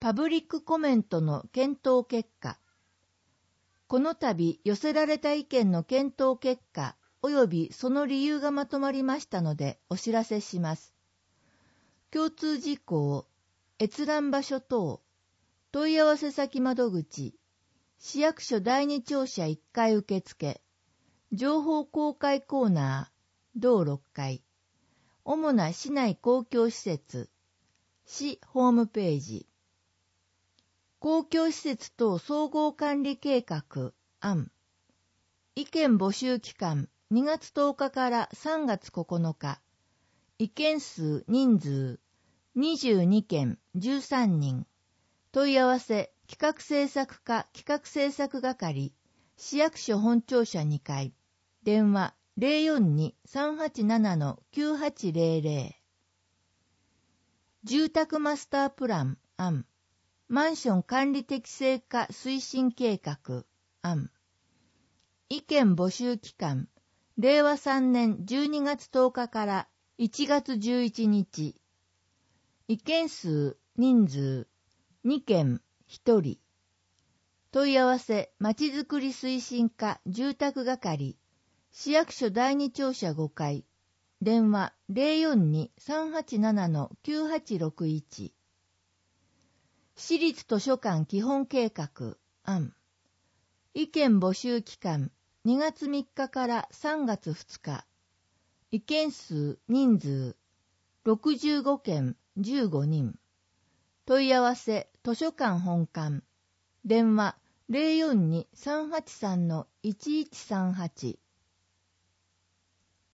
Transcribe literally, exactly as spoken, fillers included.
パブリックコメントの検討結果。この度寄せられた意見の検討結果及びその理由がまとまりましたのでお知らせします。共通事項、閲覧場所等、問い合わせ先窓口、市役所第二庁舎いっかい受付、情報公開コーナー、同ろっかい、主な市内公共施設、市ホームページ、公共施設等総合管理計画案、意見募集期間にがつとおかからさんがつここのか、意見数人数にじゅうにけんじゅうさんにん、問い合わせ企画制作課企画制作係、市役所本庁舎にかい、電話 ゼロよんに さんはちなな きゅうはちゼロゼロ。住宅マスタープラン案、マンション管理適正化推進計画案、意見募集期間、れいわさんねんじゅうにがつとおかからいちがつじゅういちにち、意見数人数にけんひとり、問い合わせまちづくり推進課住宅係、市役所第二庁舎ごかい、電話 ゼロよんに さんはちなな きゅうはちろくいち。市立図書館基本計画案、意見募集期間にがつみっかからさんがつふつか、意見数人数ろくじゅうごけんじゅうごにん、問い合わせ図書館本館、電話 ゼロよんに さんはちさん いちいちさんはち。